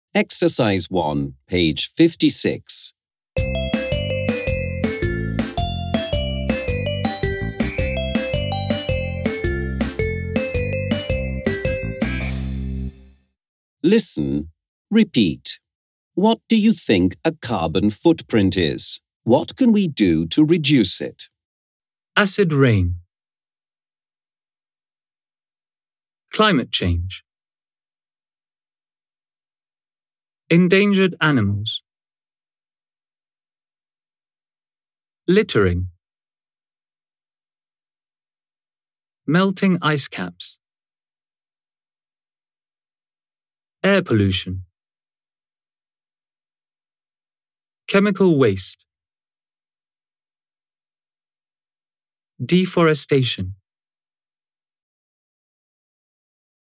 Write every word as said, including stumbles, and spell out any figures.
Exercise one, page fifty-six. Listen, repeat. What do you think a carbon footprint is? What can we do to reduce it? Acid rain. Climate change. Endangered animals. Littering. Melting ice caps. Air pollution. Chemical waste. Deforestation.